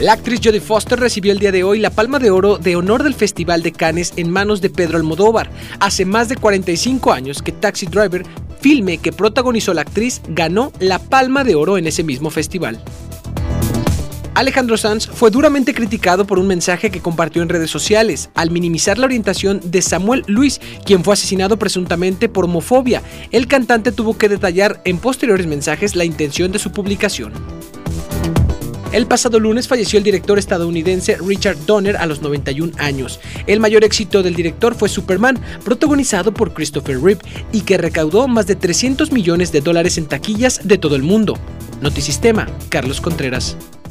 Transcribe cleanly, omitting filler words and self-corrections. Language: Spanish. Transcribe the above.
La actriz Jodie Foster recibió el día de hoy la Palma de Oro de honor del Festival de Cannes en manos de Pedro Almodóvar. Hace más de 45 años que Taxi Driver, filme que protagonizó la actriz, ganó la Palma de Oro en ese mismo festival. Alejandro Sanz fue duramente criticado por un mensaje que compartió en redes sociales al minimizar la orientación de Samuel Luis, quien fue asesinado presuntamente por homofobia. El cantante tuvo que detallar en posteriores mensajes la intención de su publicación. El pasado lunes falleció el director estadounidense Richard Donner a los 91 años. El mayor éxito del director fue Superman, protagonizado por Christopher Reeve, y que recaudó más de $300 millones en taquillas de todo el mundo. Notisistema, Carlos Contreras.